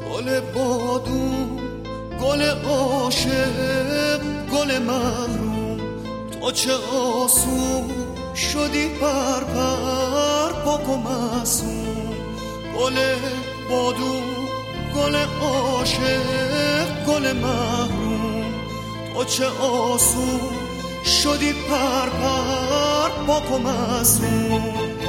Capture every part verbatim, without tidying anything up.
گل بادون، گل عاشق، گل محروم، تو چه آسون شدی پر پر پاک و معصوم. گل بادون، گل عاشق، گل محروم، تو چه آسون شدی پر پر پاک و معصوم.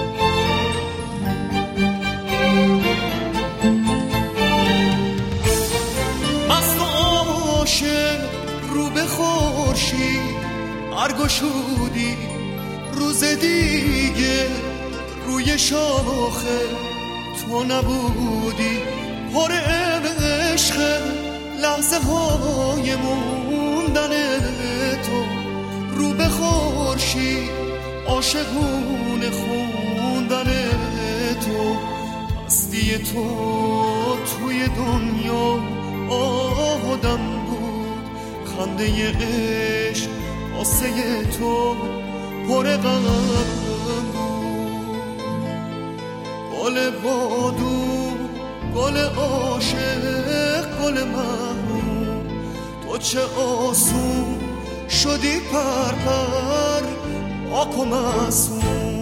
رو به خورشید برگشودی، روز دیگه روی شاخه تو نبودی. پر عشق لحظه های موندن تو، رو به خورشید عاشقونه خوندن تو. هستی تو توی دنیا آدم بود، خنده عشق آسه تو پر غم بود. گل بادون، گل عاشق، گل محروم، تو چه آسون شدی پر پر پاک و معصوم.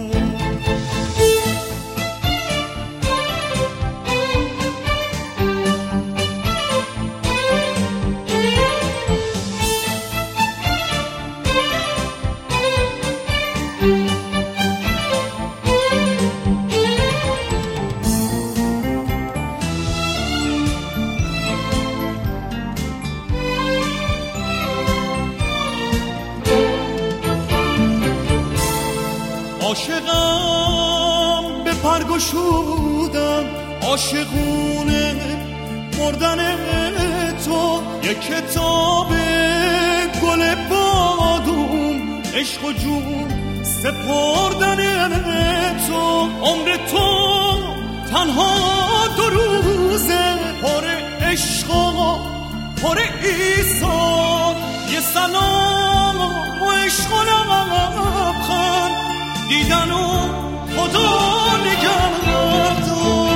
عاشقم به پر گشودم، عاشقونه مردن تو. یک کتاب گل بادوم، عشق و جون سپردن تو. عمر تو تنها دو روزه، پر عشق و پر ایثار. یه سلام و عشق و لبخند دیدن و خدا نگهدار.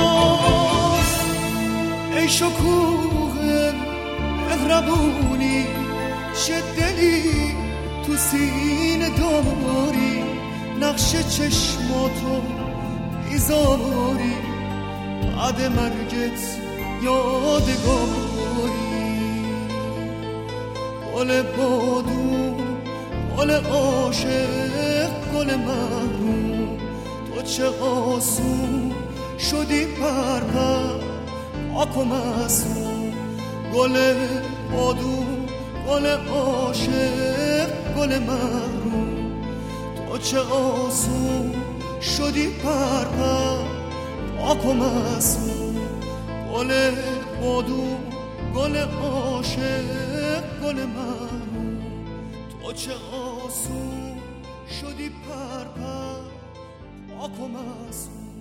ای شکوه مهربونی، چه دلی تو سینه داری. نقش چشماتو بیزاری، بعد مرگت یادگاری. گل بادون، گل عاشق، گل محروم، تو چه آسون شدی پر پر پاک و معصوم. گل بادون، گل عاشق، گل محروم، تو چه آسون شدی پر پر پاک و معصوم. گل بادون، گل عاشق، گل محروم، تو چه آسون شدی پر پر پاک و معصوم.